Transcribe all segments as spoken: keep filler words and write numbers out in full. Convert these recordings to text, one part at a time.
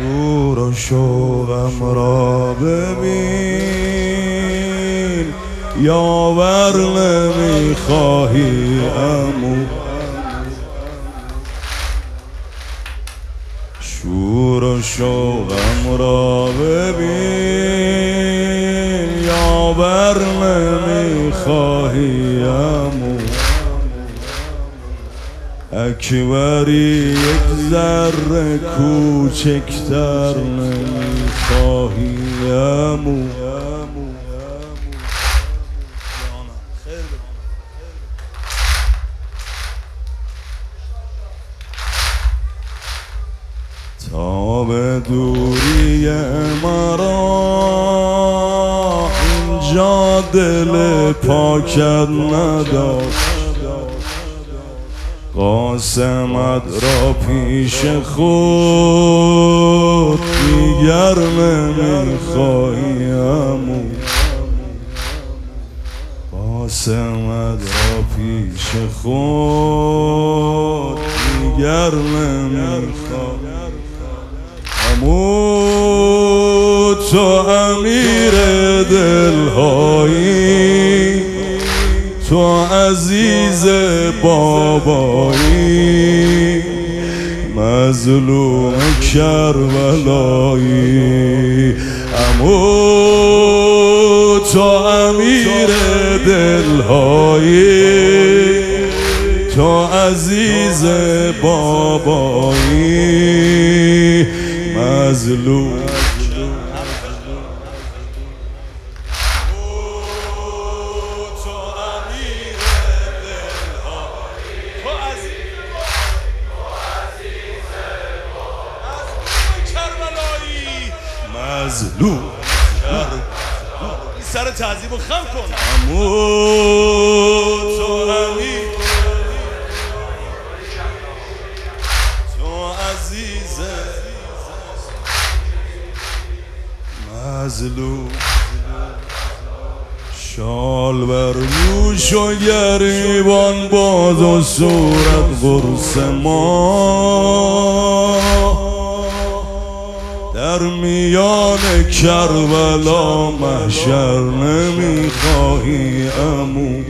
شور و شوقم را ببین، یاور نمیخواهی عمو. شور و شوقم را ببین، یاور نمیخواهی عمو. اکبری یک ذره کوچکتر نمیخواهی عمو. تا به دوری مرا اینجا دل پاکت نداشت، قاسمت را پیش خود دیگر نمیخواهی عمو. قاسمت را پیش خود دیگر نمیخواهی عمو. تو امیر دلهایی، تو عزیز بابایی، مظلوم کربلایی. عمو تو امیر دلهایی، تو عزیز بابایی، مظلوم. مظلوم این سر تعظیم رو خم کن. عمو تو امیر، تو عزیز مظلوم. شال بر دوش و گریبان باز و صورت قرص ما، در میان کربلا محشر نمیخواهی عمو.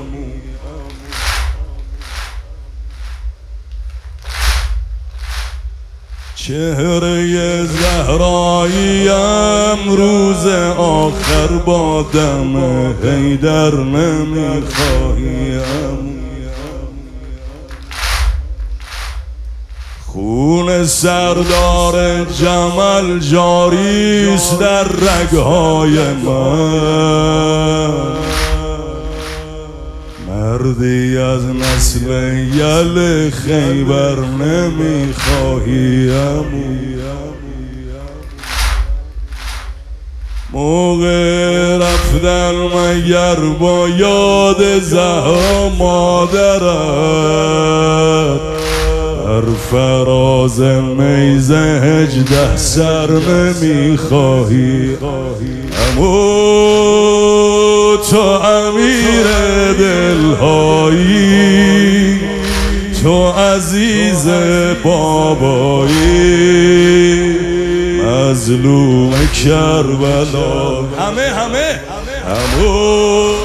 چهره زهرایی امروز آخر با دم حیدر نمیخواهی عمو. خون سردار جمل جاریست در رگهای من، مردی از نسل یل خیبر نمیخواهی عمو. موقع رفتن مگر با یاد زهرا مادرت، در فراز نیزه هجده سر نمیخواهی عمو. تو امیر دلهایی، تو عزیز بابایی، مظلوم کربلا. همه همه عمو.